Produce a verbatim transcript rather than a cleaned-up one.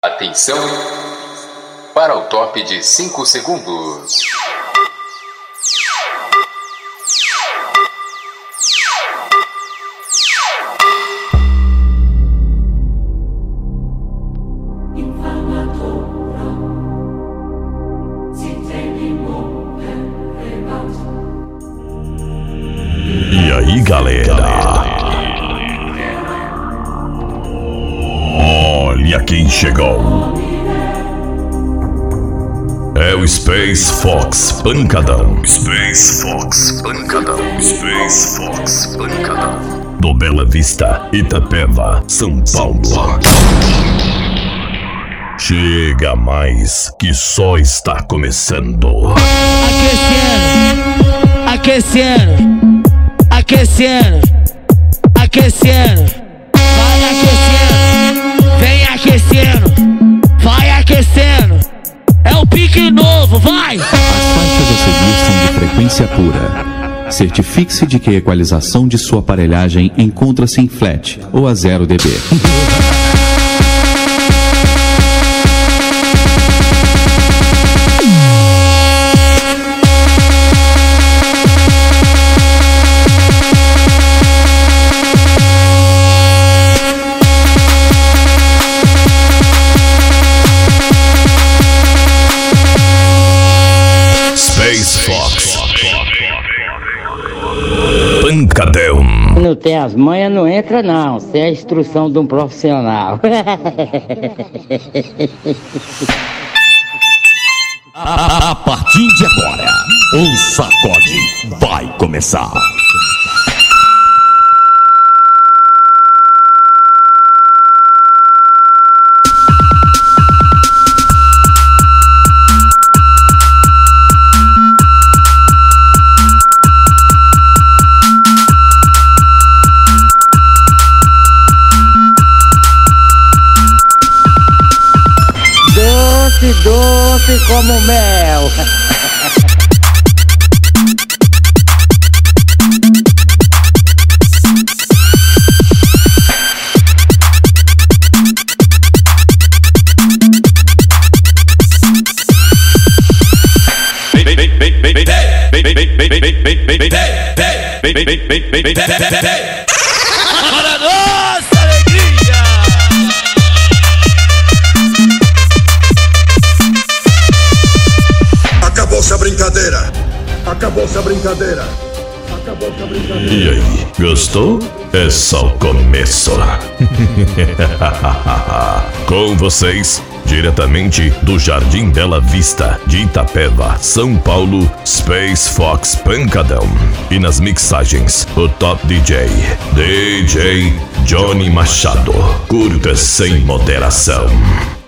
Atenção para o top de cinco segundos. E aí, galera? Olha quem chegou. É o Space Fox Pancadão. Space Fox Pancadão. Space Fox Pancadão. Do Bela Vista, Itapeva, São Paulo. Chega mais, que só está começando. Aquecendo, aquecendo, aquecendo, aquecendo. Vai aquecendo, vem aquecendo, vai aquecendo. É o pique novo, vai! As faixas a seguir são de frequência pura. Certifique-se de que a equalização de sua aparelhagem encontra-se em flat ou a zero decibéis. Pancadão. Não tem as manhas, não entra não. Sem a instrução de um profissional. A partir de agora, o sacode vai começar. Doce, doce como mel. Para nossa alegria! Acabou-se a brincadeira! Acabou-se a brincadeira! Acabou-se a brincadeira! E aí, gostou? É só o começo. Com vocês, diretamente do Jardim Bela Vista, de Itapeva, São Paulo, Space Fox Pancadão. E nas mixagens, o top D J, D J Johnny Machado. Curta sem moderação.